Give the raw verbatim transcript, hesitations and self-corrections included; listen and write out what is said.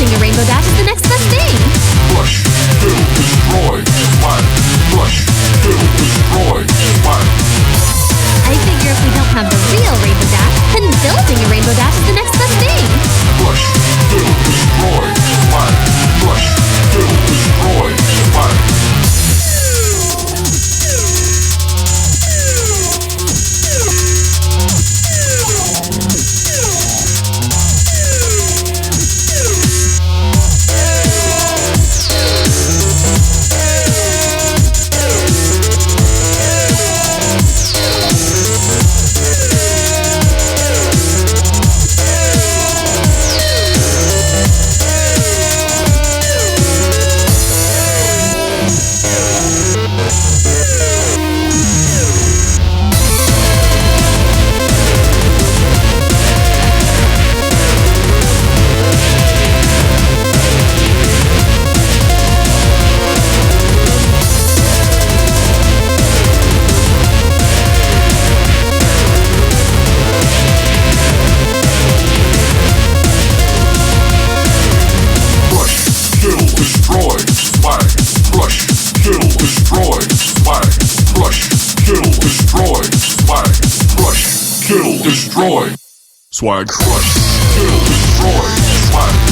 building a rainbow dash is the next best thing. Crush, kill, destroy, swag. Crush, kill, destroy, swag. I figure if we don't have the real rainbow dash, then building a rainbow dash is the next best thing. Crush, kill, destroy, swag. Crush, kill, destroy, swag. Destroy, swag, crush, kill, destroy, swag, crush, kill, destroy, swag, crush, kill, destroy, swag, crush, kill, destroy, swag.